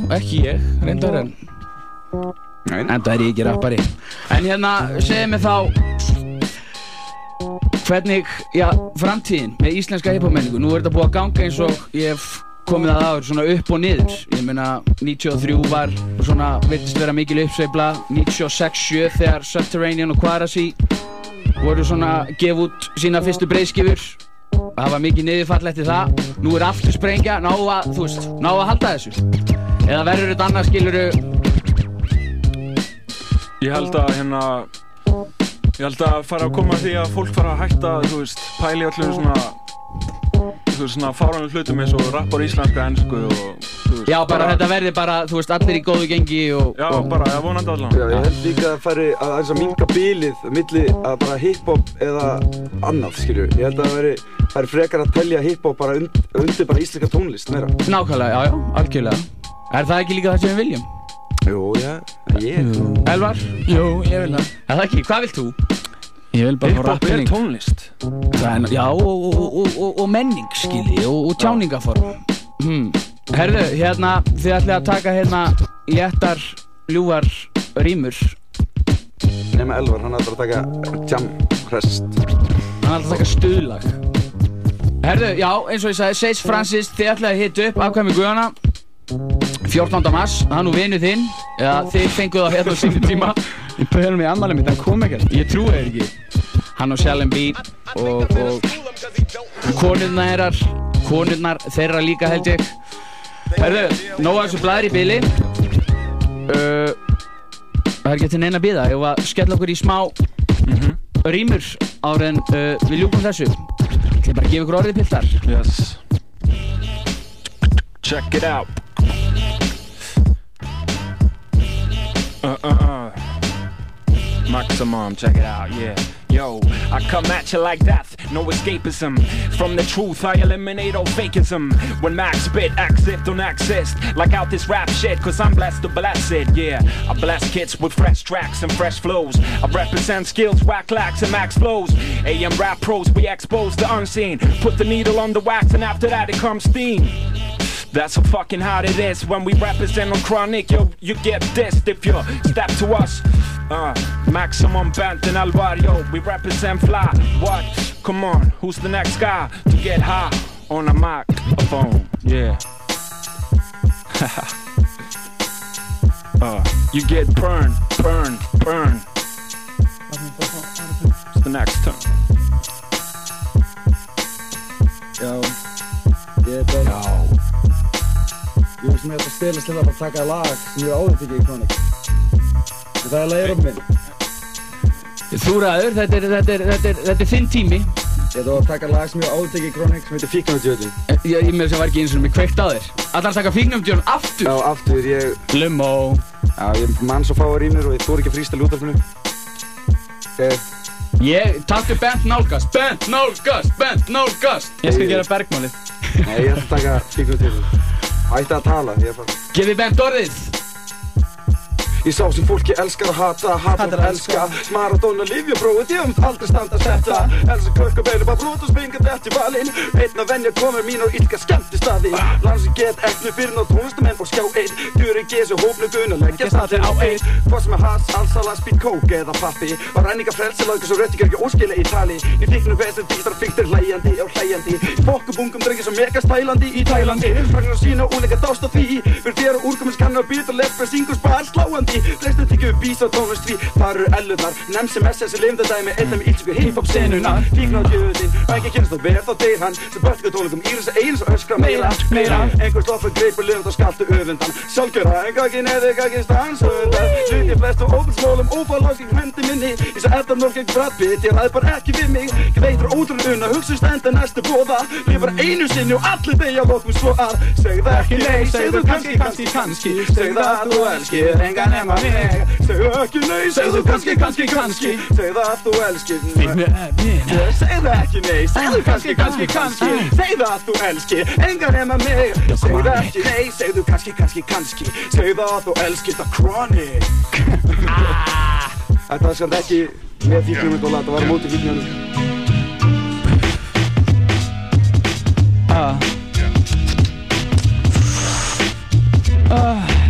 S1: ekki ég, reyndar en enda er ég ekki rappari. En hérna, segðu mig þá hvernig, já, framtíðin með íslenska hiphop-menningu. Nú er þetta búið að ganga eins og ég hef komið að áður, svona upp og niður. Ég meina, níutíu og þrjú var svona, virtist vera mikil uppsveifla, níutíu og sex sjö þegar Subterranean og Qvaracy voru svona gefa út sína fyrstu breiðskifur. Það var mikið niðurfall eftir það. Nú er aftur sprengja, ná að, þú veist, ná að halda þessu. Eða verður þetta annars, skiluru?
S8: Ég held að hérna, ég held að fara að koma að því að fólk fara að hætta, þú veist, pæli allir svona, þú veist, svona fáránlega hlutum eins og rappar íslenska, ensku og, þú veist.
S1: Já, bara þetta verði bara, þú veist, allir í góðu gengi og...
S8: Já, og, bara, já, vonandi allan.
S9: Já, ég held líka að færi að eins að minka bilið milli að bara hip-hop eða annað, skilju. Ég held að það veri, það er frekar að telja hip-hop bara und, undir bara íslenska tónlist, meira.
S1: Nákvæmlega, já, já, algjörlega. Er það ekki líka það sem við viljum?
S9: Jú, já, ég.
S1: Elvar?
S10: Jú, ég vil það.
S1: Er það ekki? Hvað vilt þú?
S10: Ég vil bara fá
S8: rappinning. Hip-hop er tónlist.
S1: En, já, og, og, og, og menning, skilji, og, og tjáningaform. Hmm. Herðu, hérna, þið ætlið að taka hérna léttar, ljúfar rímur.
S9: Nema Elvar, hann ætlar að taka jam rest.
S1: Hann ætlar að taka stuðlag. Herðu, já, eins og ég sagði, Sage Francis, þið ætlið að hita upp afkvæmi Guðana fjórtánda mars, það er nú vinur þinn, eða þið fenguð það hérna á sínum tíma.
S10: Ég bauði hann í afmæli mitt, hann kom ekkert.
S1: Ég trúi þér ekki. Hann og Shall and B og, og konurnar þeirrar, konurnar þeirra líka held ég. Herðu, nóg af þessu blaðri í bili. Uh, það er ekki til neina að bíða, ég var að skella okkur í smá mm-hmm. rímur áður en uh, við ljúkum þessu. Ég bara gefa ykkur orðið piltar.
S8: Yes. Check it out. Uh, uh, uh. Maximum, check it out, yeah. Yo, I come at you like death, no escapism. From the truth, I eliminate all fakeism. When Max spit, accept don't exist. Like out this rap shit, cause I'm blessed to bless it, yeah. I bless kids with fresh tracks and fresh flows. I represent skills, whack lacks and max flows. A M rap pros, we expose the unseen. Put the needle on the wax and after that it comes steam. That's how fucking hard it is when we represent on Chronic. Yo, you get dissed if you step to us. Uh, Maximum Bent and Alvar, yo, we represent fly. What? Come on, who's the next guy to get high on a microphone? Yeah. uh, you get burned, burned, burned. What's the next turn?
S10: Yo, ég er bara.
S8: Yo.
S10: Ég veist mér að stelast til að bara taka lag sem ég áður tekið í Chronic. En það er lagið um minn.
S1: Þú ræður, þetta er, þetta er, þetta er, þetta er þinn tími.
S10: Ég ætla að taka lag sem ég áður tekið í Chronic sem heitir Fíknumdjöðun.
S1: Ég, ég með sem var ekki eins og mér kveikt á þér. Ætlar að taka Fíknumdjöðun aftur?
S9: Já, aftur, ég...
S1: Limó.
S9: Já, ég mann svo fáa rýmur og ég þór ekki að frísta lútarfinu. Okay.
S1: Ég, taktu Bent nálgast, Bent nálgast, Bent nálgast.
S10: Ég skal gera bergmálið.
S9: Nei, ég ætla að taka Fíknumdjöðun. Ætti að tala, ég er bara...
S1: Gefið Bent orðið!
S9: Ég sá sem fólki elskar að hata, hata að elska. Maradona Livja bróið, ég um aldrei standa að setta. Elsa kökka beinu, bara brot og springa þetta í valinn. Einn af venja komur mín og ylka skemmtistaði. Land sem get ekki fyrir ná tónlistamenn og skjá einn. Djúri gesi og hófnu gunna, leggjast allir á einn. Hvað sem er hass, alsala, spýt, kók eða pappi. Var ræninga frelsilaugur svo röttingar ekki óskilja í tali. Í fíknum vestur dítar fíktir hlæjandi og hlæjandi. Fokkubungum drengi svo megas tælandi í Tælandi. Fræknar að sína úleika dást á því. Fyrir þér og úrkomins kannu að býta lepp fyrir syngur spar sláandi. Flestum tekið upp bís á tónlist því þar eru ellurnar. Nefn sem S S er lifndadæmi, einn af með ílsku hip-hop senuna. Fíknumdjöðun, og ekki kynast að ver þá deyr hann. Sem börnku tónleikum íris að eins og öskra meira, meira. Einhver sloppur greipur löfnd og skaltu öfundan. Sjálfgjöra, en gaginn eða gaginn stanshundar. Hluti flest og óbundsmólum, ófálásk gegn hendi minni. Ég sa eldar nóg gegn bratbit, ég ræð bara ekki við mig. Greitur ótrúin unna, hugsust enda næstu bóða. Líf bara einu sinni og allir deyja lokum svo að. Segðu ekki nei, segðu kannski, kannski, kannski. Segðu að þú elskir engan nema mig. Segðu ekki nei, segðu kannski, kannski, kannski. Segðu að þú elskir Segðu ekki nei, segðu kannski, kannski, kannski. Segðu að þú elskir engan nema mig. Segðu ekki nei, segðu kannski, kannski, kannski. Segðu að þú elskir The Chronic. Þetta var samt ekki með fíknumdóla, þetta var móti fíknumdóla.
S10: Ah. Ah.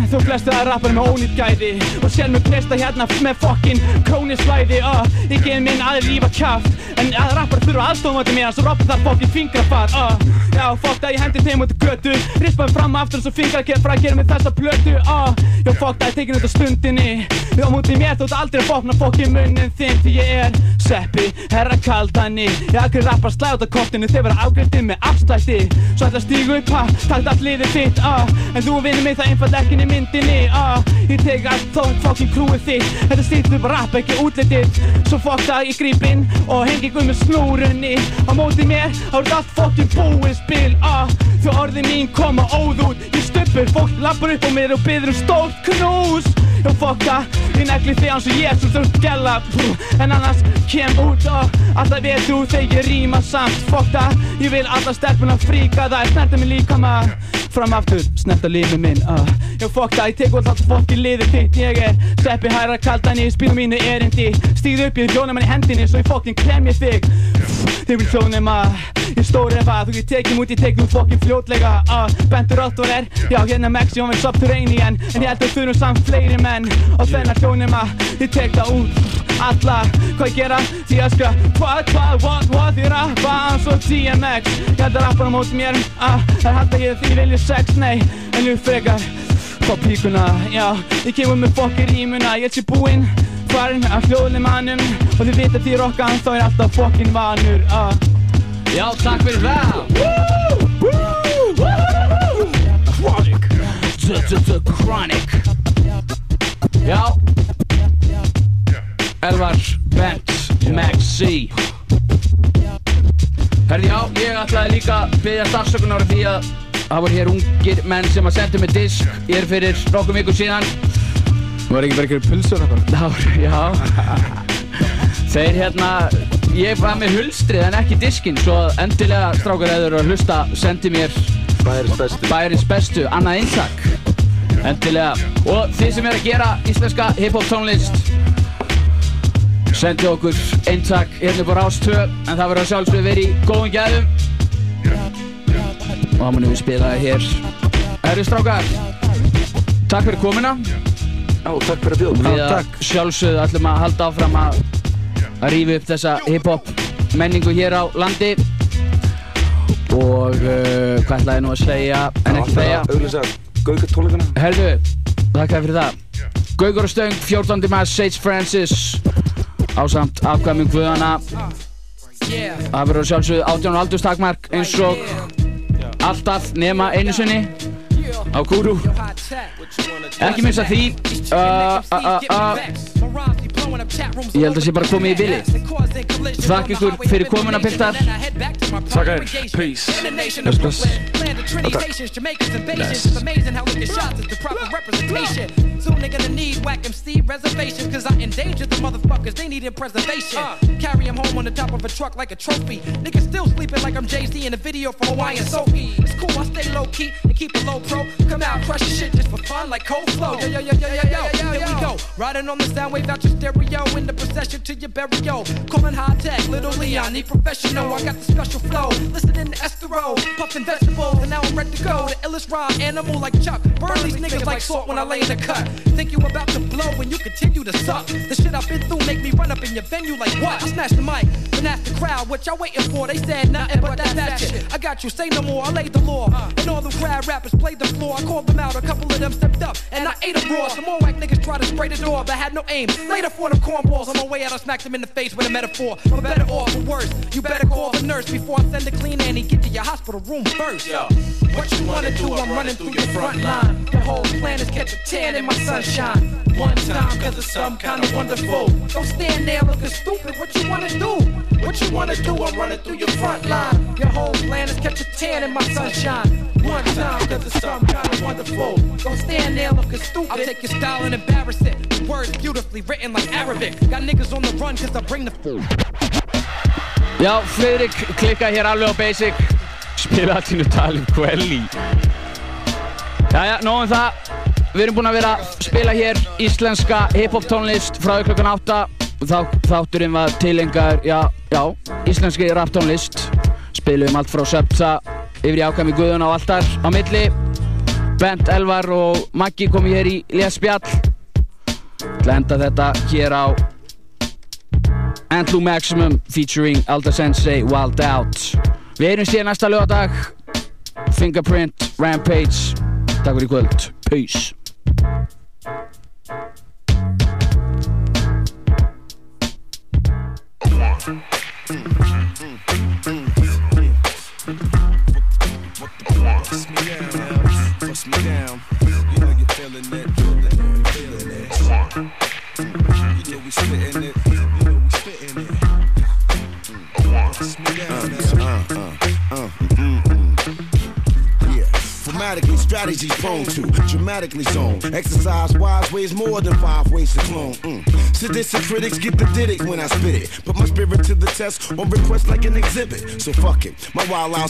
S12: Þú flestu að rappa með ónýtt gæði og sér mig presta hérna með fokkin krónisvæði uh, Ég gef minn aðri lífa kjaft en að rappar þurfa aðstofum átti mér svo rappa þar fokkin fingrafar uh, Já, fokk það ég hendi þeim út í götu rispaði fram aftur svo fingra að fara að gera með þessa plötu uh, Já, fokk það ég tekin út á stundinni Já, mútið mér þú ert aldrei að fokna fokkin munnin þinn því ég er Seppi, herra kaldani Ég akkur rappar slæð út á kortinu þeir vera afgreiðtir með afslætti Svo ætla að stígu upp, ha, takt allt liðið þitt uh, En þú vinnur mig það einfalt ekki í myndinni uh, Ég tek allt þó fokkin krúið þitt Þetta stýttur bara rapp ekki útlitið Svo fokk það ég gríp inn og hengi guð með snúrunni Á móti mér, þá er allt fokkin búið spil uh, Því orðið mín koma óð út Ég stuppur, fólk lappar upp á mér og biður um stórt knús Já fokka, ég negli þig eins og Jesus þú ert gæla En annars kem út og alltaf veit þú þegar ég ríma samt Fokka, ég vil alla stelpuna fríka það Snerta mig líka maður Fram aftur, snerta lífið minn uh. Já fokka, ég tek út allt fokkin liðið þitt Ég er Seppi, hæra kaldani, spínu mínu erindi Stíð upp, ég hljóna mann í hendinni Svo ég fokkin krem ég þig Þig vil hljónum að Ég stórefa, þú ég tekjum út, ég tek nú fokkin fljótlega uh. Bentur Otto er, já hérna Maxi hún vil subterranean En ég held að þurfum samt fleiri menn Og þennar hljónum að Ég tek það út alla Hvað ég gera? Því ég öskra Hvað, hvað, what, what Ég rappa eins og D M X Ég held að rappa á móti mér uh, Það er halda ég því vilja sex, nei En nú frekar Fá píkuna, já Ég kemur með fokkin rímuna Ég er sér búinn Farin af hljóðlimannum Og þið vita því rockan Þá er alltaf fokkin vanur uh.
S1: Já, takk fyrir það Chronic Chronic Já Elvar, Bent, Maxi Herði já, ég ætlaði líka að biðjast afsökunar á því að það voru hér ungir menn sem að sendu mig disk hér fyrir nokkum vikum síðan
S10: Þú var ekki bara einhverju pulsur eitthvað?
S1: Já, þeir hérna, ég var með hulstrið en ekki diskinn svo endilega strákar eður að hlusta sendi mér
S10: Bærins bestu
S1: Bærins bestu, annað eintak Endilega, og þið sem er að gera íslenska hip-hop tónlist sendi okkur eintak hérna upp á Rás tvö en það verður að sjálfsögðu verið í góðum gæðum og það munum við spila hér Herri strákar takk fyrir komuna
S10: Já, takk fyrir að bjóða
S1: Við að sjálfsögðu ætlum að halda áfram að að rífa upp þessa hip-hop menningu hér á landi og uh, hvað ætlaði nú að segja en ekki segja
S10: auglýsa Gaukur tónleikana
S1: Herðu, takk fyrir það Gaukur og Stöng, fjórtándi mars, Sage Francis ásamt afkvæmum guðana það verður sjálfsögðu átján og aldurstakmark eins og alltaf nema einu sinni á Guru ekki missa því uh, uh, uh, uh. Ég held að sé bara komið í bili Þakk ykkur fyrir komuna piltar
S10: Takk að þér, peace Bless, bless
S19: Soon they're gonna need whack M C reservations Cause I endangered the motherfuckers, they needed preservation uh, Carry him home on the top of a truck like a trophy Niggas still sleeping like I'm Jay-Z in a video for Hawaiian Sophie It's cool, I stay low-key and keep it low pro Come out, crush shit just for fun like cold flow Yo, yo, yo, yo, yo, yo, here we go Riding on the sound wave out your stereo In the procession to your burial Calling high-tech, Little Leon, need professional I got the special flow, listening to Estero Puffin' vegetables and now I'm ready to go The illest rhyme animal like Chuck Burn these niggas like salt when I lay in the cut Think you about to blow when you continue to suck The shit I've been through make me run up in your venue like what? I smashed the mic and asked the crowd what y'all waiting for They said nothing but that that shit I got you, say no more, I laid the law And all the crowd rappers played the floor I called them out, a couple of them stepped up And I ate them raw Some more whack niggas tried to spray the door But had no aim Later for them cornballs On my way out I smacked them in the face with a metaphor For better or for worse You better call the nurse Before I send a clean Annie Get to your hospital room first Yo, what you wanna do? I'm running through your front line The whole plan is catch a tan in my sunshine One time cause it's some kind of wonderful Don't stand there looking stupid What you wanna do? What you wanna do? I'm running through your front line Your whole plan is catch a tan in my sunshine One time cause it's some kind of wonderful Don't stand there looking stupid I'll take your style and embarrass it Words beautifully written like Arabic Got niggas on the run cause I bring the food
S1: Já, Friðrik klikka hér alveg á basic Spila allir nú talum Quelli Jæja, nóg um það Við erum búin að vera að spila hér íslenska hip-hop tónlist frá klukkan átta Þá, Þátturinn var tilengar, já, já, íslenski rap tónlist Spilum allt frá Söpta Yfir í ákvæmi Guðuna og allt þar á milli Bent, Elvar og Maggi komu hér í léttspjall. Til að enda þetta hér á Andrew Maximum featuring Alda Sensei, Wild Out. Við erum síðan næsta laugardag. Fingerprint, Rampage. Takk fyrir í kvöld. Peace.
S20: Bust me down, bust me down. You know you're feeling it, feeling it, feeling it. You know we spitting it, you know we spitting it. Bust me down, uh, uh, uh, uh, mm, mm. Yeah, formatically, strategies prone to dramatically zone. Exercise wise ways more than five ways to clone. Mm. Sadistic critics get the did it when I spit it. Put my spirit to the test on request like an exhibit. So fuck it, my wild out